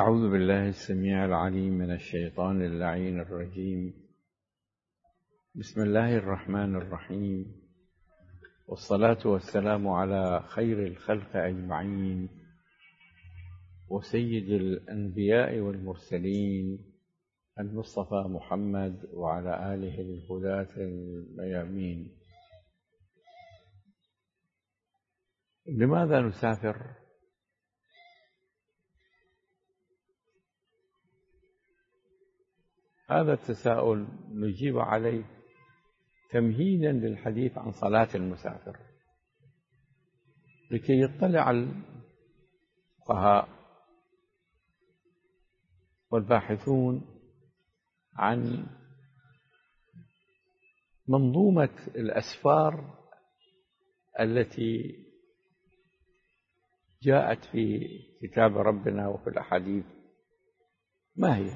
أعوذ بالله السميع العليم من الشيطان اللعين الرجيم. بسم الله الرحمن الرحيم، والصلاة والسلام على خير الخلق أجمعين وسيد الأنبياء والمرسلين المصطفى محمد وعلى آله الهداة الميامين. لماذا نسافر؟ هذا التساؤل نجيب عليه تمهيدا للحديث عن صلاة المسافر، لكي يطلع الفقهاء والباحثون عن منظومة الأسفار التي جاءت في كتاب ربنا وفي الأحاديث ما هي.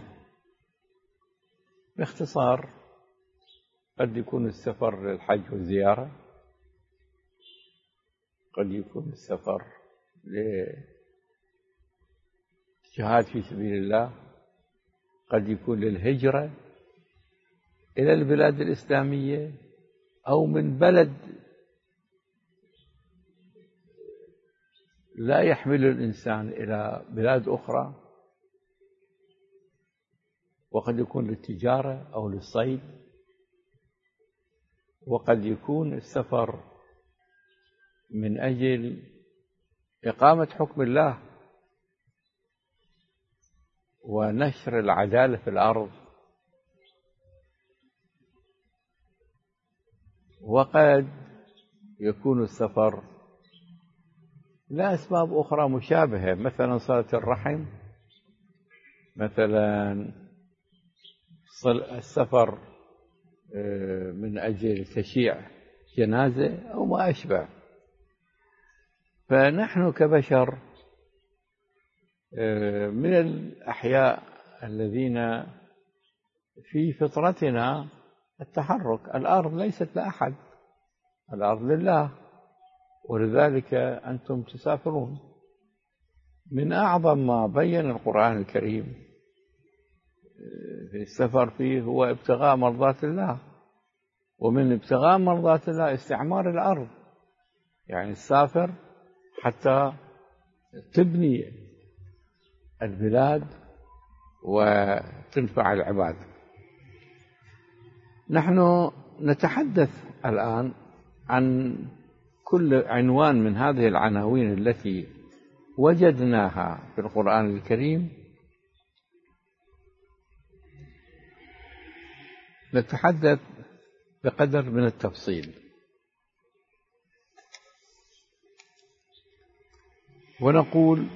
باختصار، قد يكون السفر للحج والزيارة، قد يكون السفر للجهاد في سبيل الله، قد يكون للهجرة إلى البلاد الإسلامية، أو من بلد لا يحمل الإنسان إلى بلاد أخرى، وقد يكون للتجارة أو للصيد، وقد يكون السفر من أجل إقامة حكم الله ونشر العدالة في الأرض، وقد يكون السفر لأسباب أخرى مشابهة، مثلا صلة الرحم، مثلا السفر من أجل تشييع جنازة أو ما أشبه. فنحن كبشر من الأحياء الذين في فطرتنا التحرك. الأرض ليست لأحد، الأرض لله، ولذلك أنتم تسافرون. من أعظم ما بين القرآن الكريم في السفر فيه هو ابتغاء مرضات الله، ومن ابتغاء مرضات الله استعمار الأرض، يعني تسافر حتى تبني البلاد وتنفع العباد. نحن نتحدث الآن عن كل عنوان من هذه العناوين التي وجدناها في القرآن الكريم، نتحدث بقدر من التفصيل، ونقول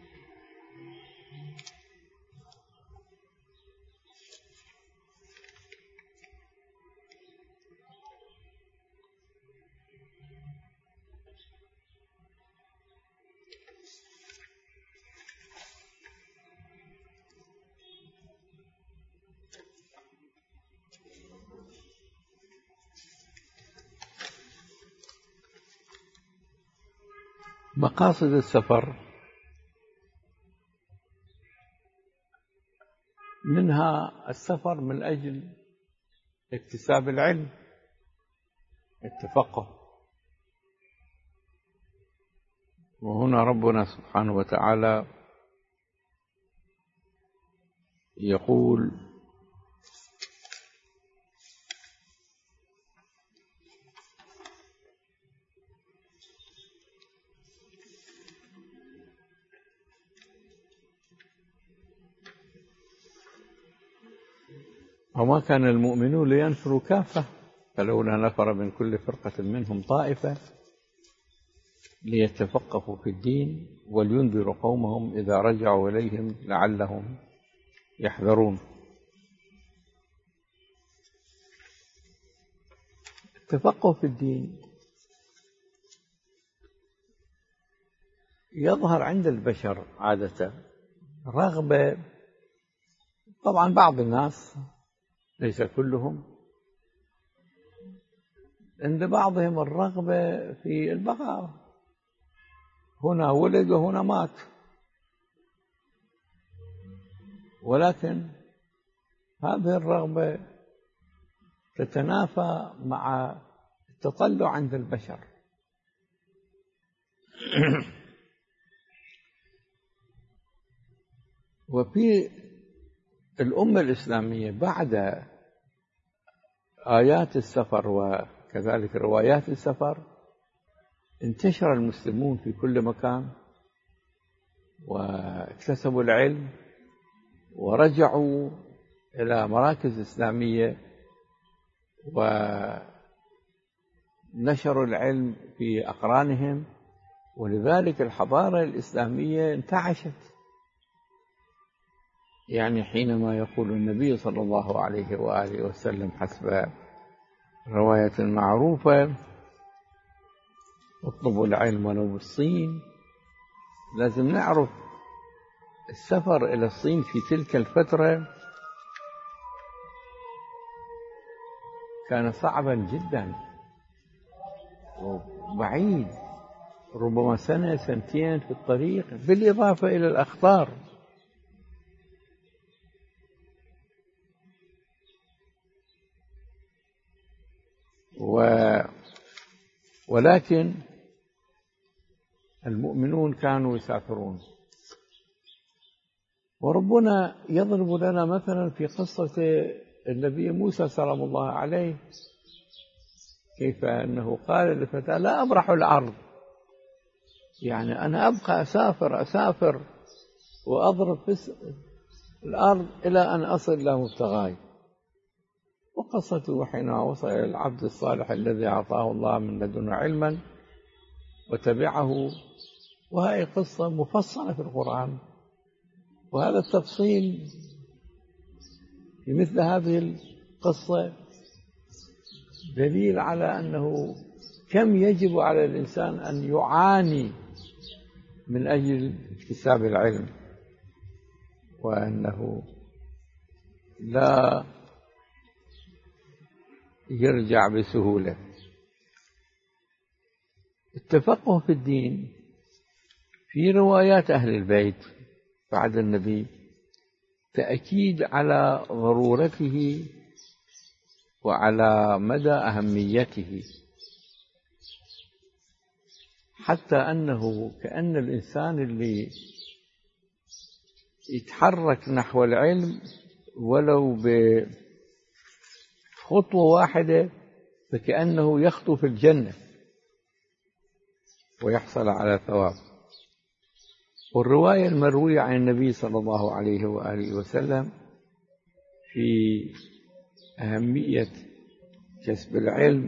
مقاصد السفر. منها السفر من أجل اكتساب العلم، التفقه. وهنا ربنا سبحانه وتعالى يقول: وما كان المؤمنون لينفروا كافة فلولا نفر من كل فرقة منهم طائفة ليتفقهوا في الدين ولينذروا قومهم إذا رجعوا إليهم لعلهم يحذرون. التفقه في الدين يظهر عند البشر عادة رغبة، طبعا بعض الناس ليس كلهم، عند بعضهم الرغبة في البقاء، هنا ولد وهنا مات، ولكن هذه الرغبة تتنافى مع التطلع عند البشر. وفي الأمة الإسلامية بعد آيات السفر وكذلك روايات السفر انتشر المسلمون في كل مكان واكتسبوا العلم ورجعوا إلى مراكز إسلامية ونشروا العلم في أقرانهم، ولذلك الحضارة الإسلامية انتعشت. يعني حينما يقول النبي صلى الله عليه وآله وسلم حسب رواية معروفة: اطلبوا العلم ولو بالصين، لازم نعرف السفر إلى الصين في تلك الفترة كان صعبا جدا وبعيد، ربما سنة سنتين في الطريق، بالإضافة إلى الأخطار. ولكن المؤمنون كانوا يسافرون. وربنا يضرب لنا مثلا في قصة النبي موسى سلام الله عليه، كيف أنه قال لفتاه: لا أبرح الأرض، يعني أنا أبقى أسافر وأضرب في الأرض إلى أن أصل إلى مبتغاي. وقصته حين وصل إلى العبد الصالح الذي أعطاه الله من لدنه علما وتبعه، وهي قصة مفصلة في القرآن. وهذا التفصيل في مثل هذه القصة دليل على أنه كم يجب على الإنسان أن يعاني من أجل اكتساب العلم، وأنه لا يرجع بسهولة. التفقه في الدين في روايات أهل البيت بعد النبي تأكيد على ضرورته وعلى مدى أهميته، حتى أنه كأن الإنسان اللي يتحرك نحو العلم ولو بخطوة واحدة فكأنه يخطو في الجنة ويحصل على ثواب. والرواية المروية عن النبي صلى الله عليه وآله وسلم في أهمية كسب العلم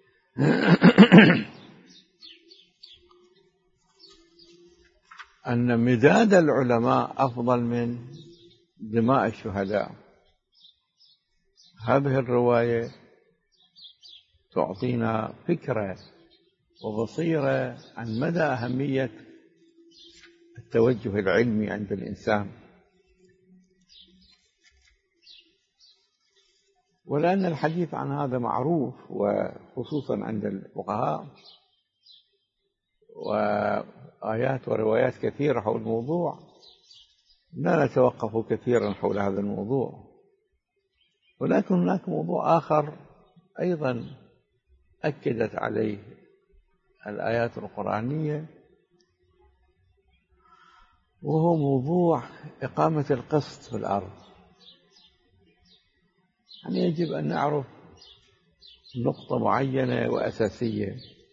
أن مداد العلماء أفضل من دماء الشهداء. هذه الرواية تعطينا فكرة وبصيرة عن مدى أهمية التوجه العلمي عند الإنسان. ولأن الحديث عن هذا معروف، وخصوصا عند الفقهاء، وآيات وروايات كثيرة حول الموضوع، لا نتوقف كثيرا حول هذا الموضوع. ولكن هناك موضوع آخر أيضا أكدت عليه الآيات القرآنية، وهو موضوع إقامة القسط في الأرض. يعني يجب أن نعرف نقطة معينة وأساسية.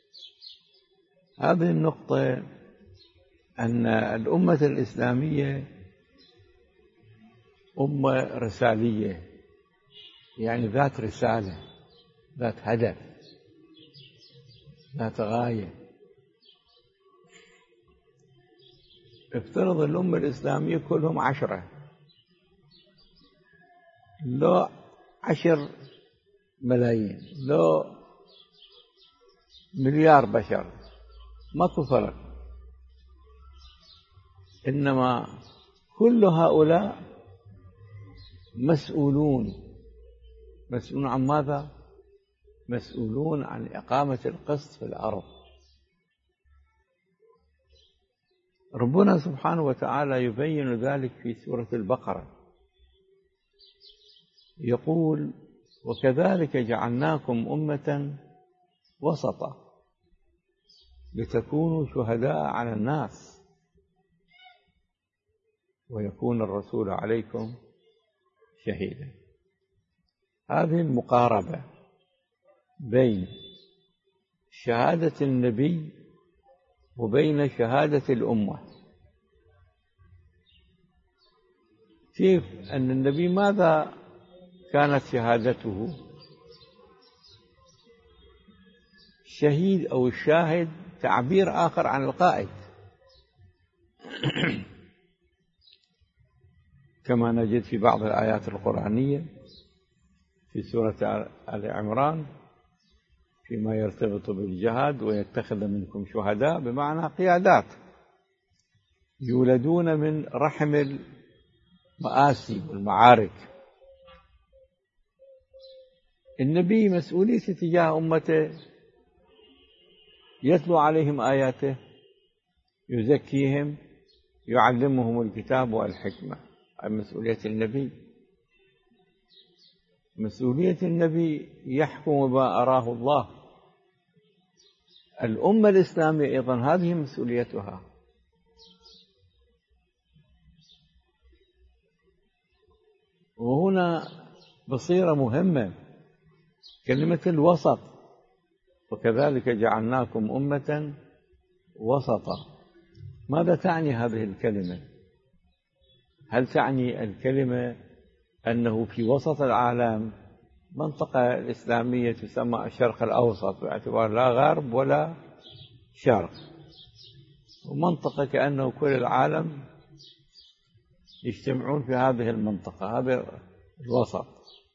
هذه النقطة أن الأمة الإسلامية أمة رسالية، يعني ذات رسالة، ذات هدف، ذات غاية. افترض الأمة الإسلامية كلهم 10، لو 10 ملايين، لو مليار بشر، ماكو فرق. إنما كل هؤلاء مسؤولون عن ماذا؟ مسؤولون عن إقامة القسط في الأرض. ربنا سبحانه وتعالى يبين ذلك في سورة البقرة: يقول: وكذلك جعلناكم أمة وسطا لتكونوا شهداء على الناس ويكون الرسول عليكم شهيدا. هذه المقاربة بين شهادة النبي وبين شهادة الأمة. كيف أن النبي ماذا كانت شهادته؟ الشهيد أو الشاهد تعبير آخر عن القائد كما نجد في بعض الآيات القرآنية في سورة آل عمران فيما يرتبط بالجهاد: ويتخذ منكم شهداء، بمعنى قيادات يولدون من رحم المآسي والمعارك. النبي مسؤوليته تجاه أمته: يتلو عليهم آياته، يزكيهم، يعلمهم الكتاب والحكمة. هذه مسؤولية النبي. مسؤولية النبي يحكم بما أراه الله. الأمة الإسلامية أيضا هذه مسؤوليتها. وهنا بصيرة مهمة، كلمة الوسط: وكذلك جعلناكم أمة وسطا. ماذا تعني هذه الكلمة؟ هل تعني الكلمة أنه في وسط العالم منطقة الإسلامية تسمى الشرق الأوسط باعتبار لا غرب ولا شرق، ومنطقة كأنه كل العالم يجتمعون في هذه المنطقة، هذا الوسط؟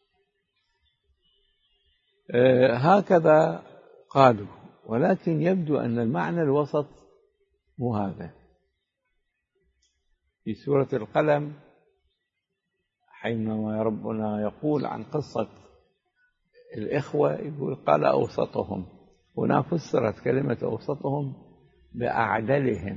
هكذا قالوا، ولكن يبدو أن المعنى الوسط مو هذا. في سورة القلم حينما ربنا يقول عن قصة الإخوة يقول: قال أوسطهم. هنا فسرت كلمة أوسطهم بأعدلهم.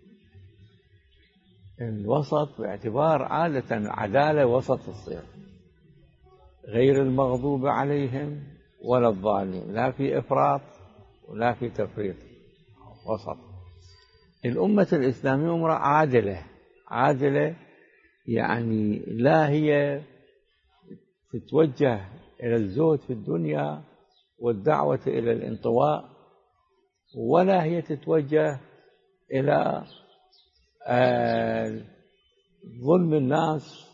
الوسط باعتبار عادة العدالة وسط تصير، غير المغضوب عليهم ولا الضالين، لا في إفراط ولا في تفريط، وسط. الأمة الإسلامية أمة عادلة. عادلة يعني لا هي تتوجه إلى الزهد في الدنيا والدعوة إلى الانطواء، ولا هي تتوجه إلى ظلم الناس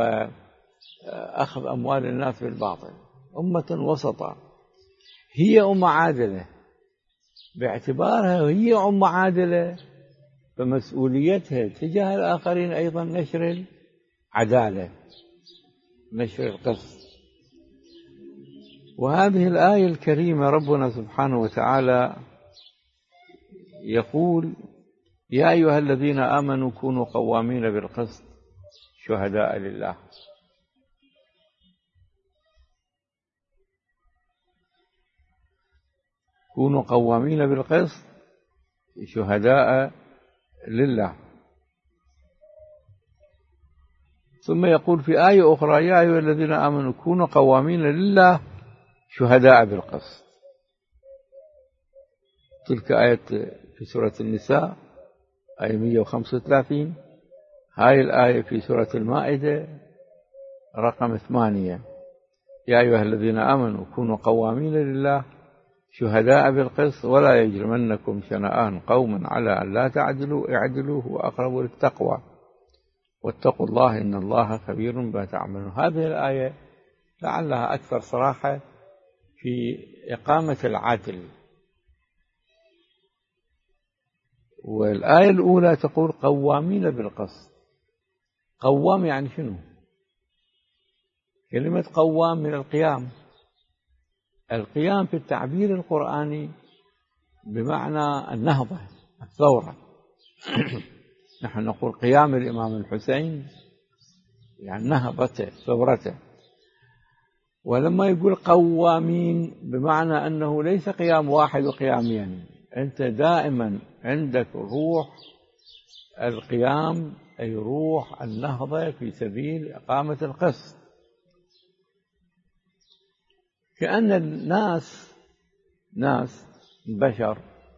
وأخذ أموال الناس بالباطل. أمة وسطا. هي أمة عادلة، باعتبارها هي أمة عادلة فمسؤوليتها تجاه الآخرين أيضا نشر العدالة، نشر القسط. وهذه الآية الكريمة ربنا سبحانه وتعالى يقول: يا أيها الذين آمنوا كونوا قوامين بالقسط شهداء لله. كونوا قوامين بالقسط شهداء لله. ثم يقول في آية أخرى: يا أيها الذين آمنوا كونوا قوامين لله شهداء بالقسط. تلك آية في سورة النساء آية 135. هاي الآية في سورة المائدة رقم 8: يا أيها الذين آمنوا كونوا قوامين لله شهداء بالقسط ولا يجرمنكم شنآن قوم على أن لا تعدلوا اعدلوا هو أقرب للتقوى واتقوا الله إن الله خبير بما تعملون. هذه الآية لعلها أكثر صراحة في إقامة العدل. والآية الأولى تقول قوامين بالقسط. قوام يعني شنو؟ كلمة قوام من القيام. القيام في التعبير القرآني بمعنى النهضة، الثورة. نحن نقول قيام الإمام الحسين يعني نهضته، ثورته. ولما يقول قوامين بمعنى أنه ليس قيام واحد وقيامين، أنت دائما عندك روح القيام، أي روح النهضة في سبيل إقامة القسط. كأن ناس بشر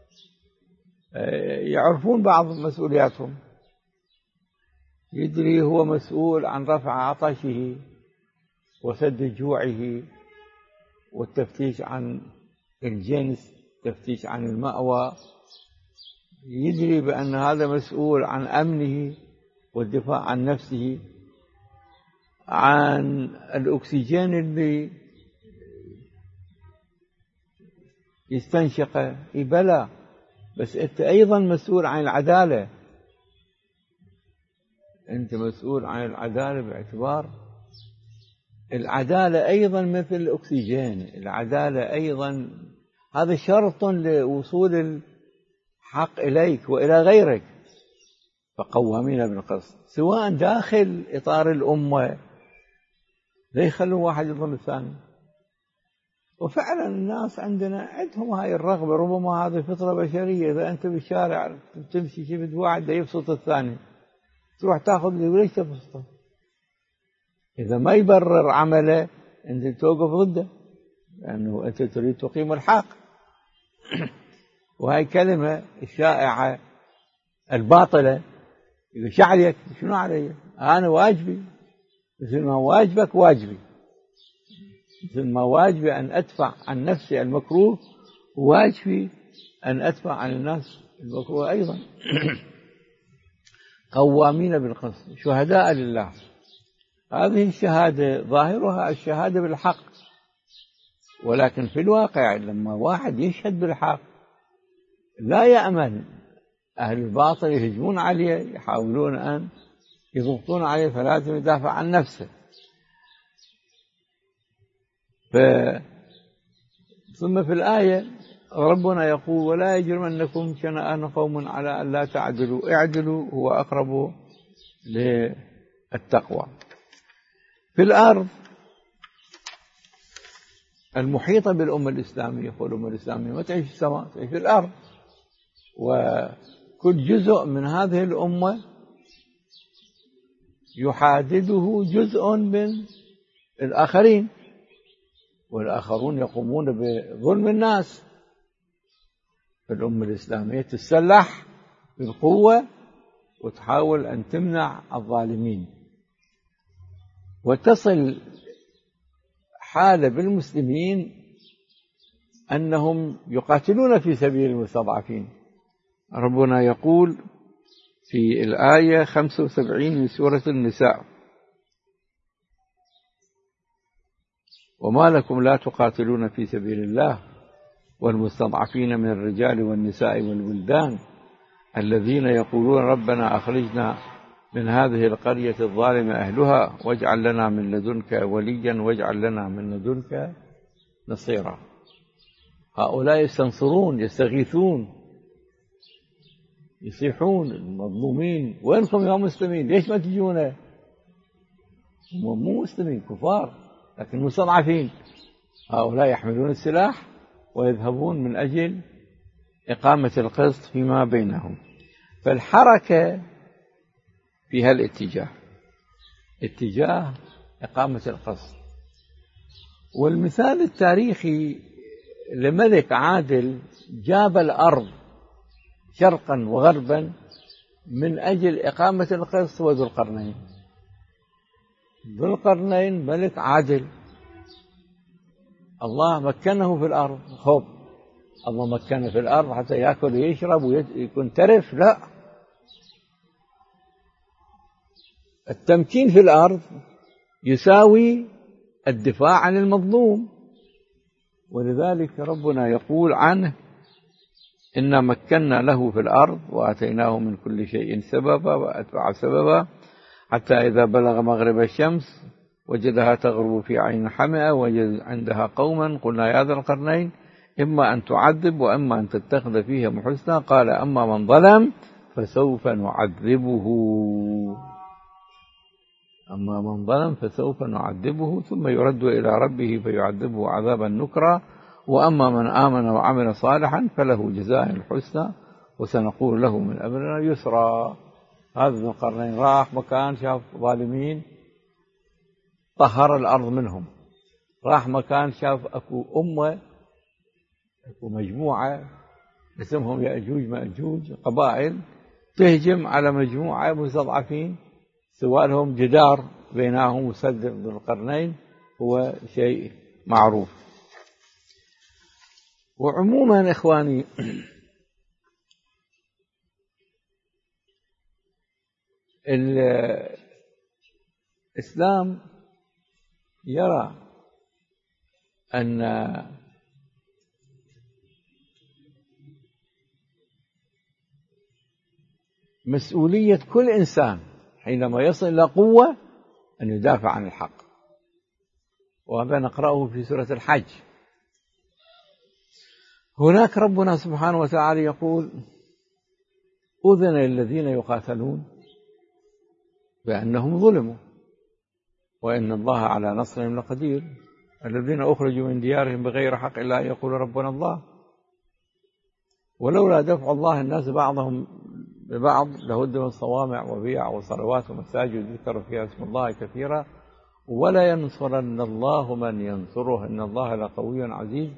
يعرفون بعض مسؤولياتهم. يدري هو مسؤول عن رفع عطشه وسد جوعه والتفتيش عن الجنس، التفتيش عن المأوى. يدري بأن هذا مسؤول عن أمنه والدفاع عن نفسه، عن الأكسجين اللي يستنشقه. بلى، بس أنت أيضا مسؤول عن العدالة. أنت مسؤول عن العدالة باعتبار العدالة أيضا مثل الأكسجين. العدالة أيضا هذا شرط لوصول الحق إليك وإلى غيرك. فقوامين بالقسط، سواء داخل إطار الأمة، لا يخلوا واحد يظلم الثاني. وفعلا الناس عندهم هاي الرغبة، ربما هذه فطرة بشرية. إذا أنت بالشارع تمشي شفت واحد يبسط الثاني، تروح تاخذ لي وليش تبسطه؟ إذا ما يبرر عمله أنت توقف ضده، لأنه أنت تريد تقيم الحق. وهي كلمة الشائعة الباطلة. يقول شو عليك؟ شنو علي؟ أنا واجبي مثل ما واجبك واجبي، مثل ما واجبي أن أدفع عن نفسي المكروه، واجبي أن أدفع عن الناس المكروه أيضا. قوامين بالقسط شهداء لله. هذه الشهادة ظاهرها الشهادة بالحق، ولكن في الواقع لما واحد يشهد بالحق لا يأمن أهل الباطل يهجمون عليه، يحاولون أن يضغطون عليه، فلازم يدافع عن نفسه. ثم في الآية ربنا يقول ولا يجرمنكم شنآن قوم على أن لا تعدلوا اعدلوا هو أقرب للتقوى. في الأرض المحيطة بالأمة الإسلامية، والأمة الإسلامية ما تعيش في السماء، تعيش في الأرض، وكل جزء من هذه الأمة يحادده جزء من الآخرين، والآخرون يقومون بظلم الناس. الأمة الإسلامية تتسلح بالقوة وتحاول أن تمنع الظالمين، وتصل حالة بالمسلمين أنهم يقاتلون في سبيل المستضعفين. ربنا يقول في الآية 75 من سورة النساء وما لكم لا تقاتلون في سبيل الله والمستضعفين من الرجال والنساء والولدان الذين يقولون ربنا أخرجنا من هذه القرية الظالم أهلها واجعل لنا من لدنك وليا واجعل لنا من لدنك نصيرا. هؤلاء يستنصرون، يستغيثون، يصيحون المظلومين وينكم يا مسلمين ليش ما تجونا؟ هم مو مسلمين، كفار لكن مستضعفين. هؤلاء يحملون السلاح ويذهبون من أجل إقامة القسط فيما بينهم. فالحركة في هالاتجاه، اتجاه إقامة القسط. والمثال التاريخي لملك عادل جاب الأرض شرقا وغربا من أجل إقامة القسط هو ذو القرنين. ذو القرنين ملك عادل، الله مكنه في الأرض. خب الله مكنه في الأرض حتى يأكل ويشرب ويكون ترف؟ لا، التمكين في الأرض يساوي الدفاع عن المظلوم. ولذلك ربنا يقول عنه إنا مكنا له في الأرض وآتيناه من كل شيء سببا وأتبع سببا حتى إذا بلغ مغرب الشمس وجدها تغرب في عين حمئة وجد عندها قوما قلنا يا ذا القرنين إما أن تعذب وإما أن تتخذ فيهم حسنا قال أما من ظلم فسوف نعذبه ثم يرد إلى ربه فيعذبه عذابا نكرا وأما من آمن وعمل صالحا فله جزاء الحسنى وسنقول له من أمرنا يسرا. هذا ذو القرنين راح مكان شاف ظالمين طهر الأرض منهم راح مكان شاف أكو أمة، أكو مجموعة اسمهم يأجوج مأجوج، قبائل تهجم على مجموعة مستضعفين، سوى لهم جدار بينهم وسد ذو القرنين، هو شيء معروف. وعموما إخواني، الإسلام يرى أن مسؤولية كل إنسان حينما يصل إلى قوة أن يدافع عن الحق، وهذا نقرأه في سورة الحج. هناك ربنا سبحانه وتعالى يقول: أذن للذين يقاتلون بأنهم ظلموا وإن الله على نصرهم لقدير، الذين أخرجوا من ديارهم بغير حق إلا أن يقولوا ربنا الله ولولا دفع الله الناس بعضهم ببعض لهدمت صوامع وبيع وصلوات ومساجد يذكر فيها اسم الله كثيرا ولا ينصرن الله من ينصره إن الله لقوي عزيز.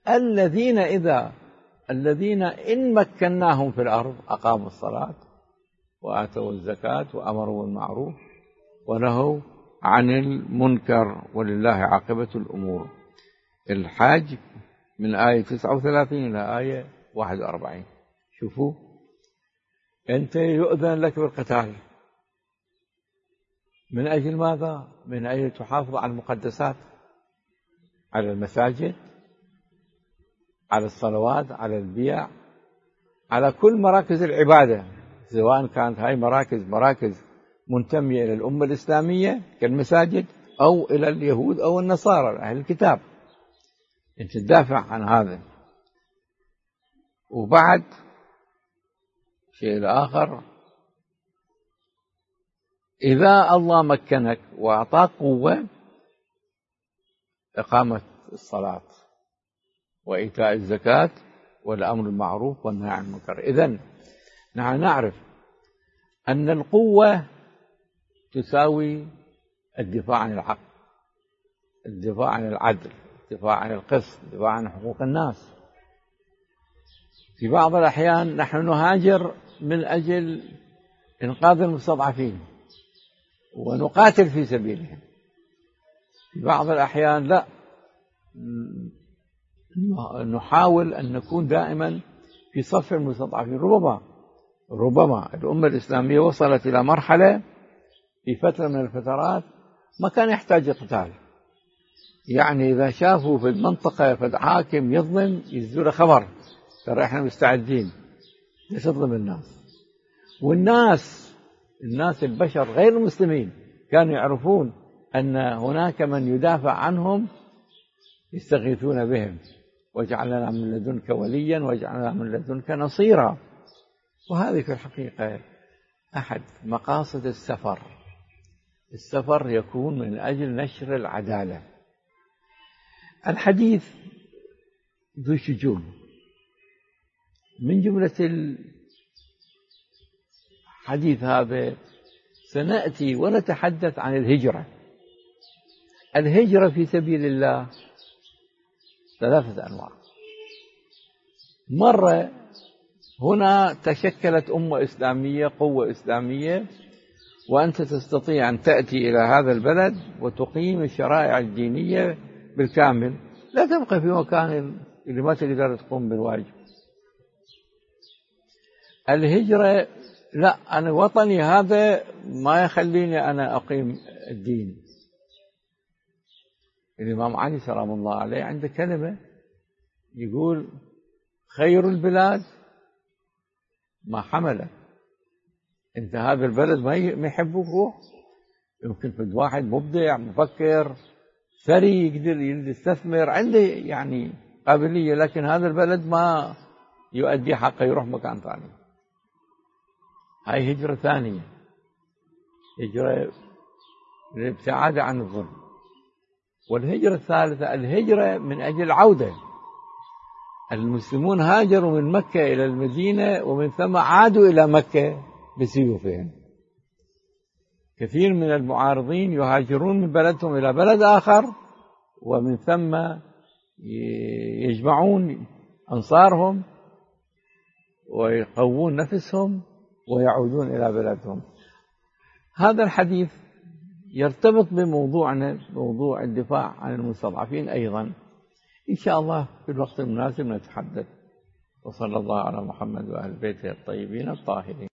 الذين إن مكناهم في الأرض أقاموا الصلاة وآتوا الزكاة وأمروا بالمعروف ونهوا عن المنكر ولله عاقبة الأمور. الحج من آية 39 إلى آية 41. شوفوا، أنت يؤذن لك بالقتال من أجل ماذا؟ من أجل تحافظ على المقدسات، على المساجد، على الصلوات، على البيع، على كل مراكز العبادة، سواء كانت هاي مراكز منتمية إلى الأمة الإسلامية كالمساجد أو إلى اليهود أو النصارى أهل الكتاب. أنت تدافع عن هذا. وبعد شيء الآخر، إذا الله مكنك وأعطاك قوة، إقامة الصلاة وإيتاء الزكاة والأمر بالمعروف والنهي عن المنكر. إذن نحن نعرف أن القوة تساوي الدفاع عن الحق، الدفاع عن العدل، الدفاع عن القسط، الدفاع عن حقوق الناس. في بعض الأحيان نحن نهاجر من أجل إنقاذ المستضعفين ونقاتل في سبيلهم. في بعض الأحيان لا، نحاول أن نكون دائما في صف المستضعفين. ربما الأمة الإسلامية وصلت إلى مرحلة في فترة من الفترات ما كان يحتاج قتال، يعني إذا شافوا في المنطقة فد حاكم يظلم ينزلوا خبر ترى إحنا مستعدين نظلم الناس. والناس البشر غير المسلمين كانوا يعرفون أن هناك من يدافع عنهم يستغيثون بهم، واجعلنا من لدنك وليا واجعلنا من لدنك نصيرا. وهذه في الحقيقة أحد مقاصد السفر. السفر يكون من أجل نشر العدالة. الحديث ذو شجون. من جملة الحديث هذا سنأتي ونتحدث عن الهجرة. الهجرة في سبيل الله 3 أنواع. مرة هنا تشكلت أمة إسلامية، قوة إسلامية، وأنت تستطيع أن تأتي إلى هذا البلد وتقيم الشرائع الدينية بالكامل، لا تبقى في مكان اللي ما تقدر تقوم بالواجب. الهجرة لا، أنا وطني هذا ما يخليني أنا أقيم الدين. الإمام علي سلام الله عليه عنده كلمة يقول: خير البلاد ما حمله. أنت هذا البلد ما يحبوك روح. يمكن في واحد مبدع مفكر ثري يقدر يستثمر، عنده يعني قابلية، لكن هذا البلد ما يؤدي حقه يروح مكان ثاني. هاي هجرة ثانية، هجرة للابتعاد عن الظلم. والهجرة الثالثة الهجرة من أجل العودة. المسلمون هاجروا من مكة إلى المدينة ومن ثم عادوا إلى مكة بسيوفهم. كثير من المعارضين يهاجرون من بلدهم إلى بلد آخر ومن ثم يجمعون أنصارهم ويقوون نفسهم ويعودون إلى بلدهم. هذا الحديث يرتبط بموضوعنا، موضوع الدفاع عن المستضعفين أيضا. إن شاء الله في الوقت المناسب نتحدث. وصلى الله على محمد وأهل بيته الطيبين الطاهرين.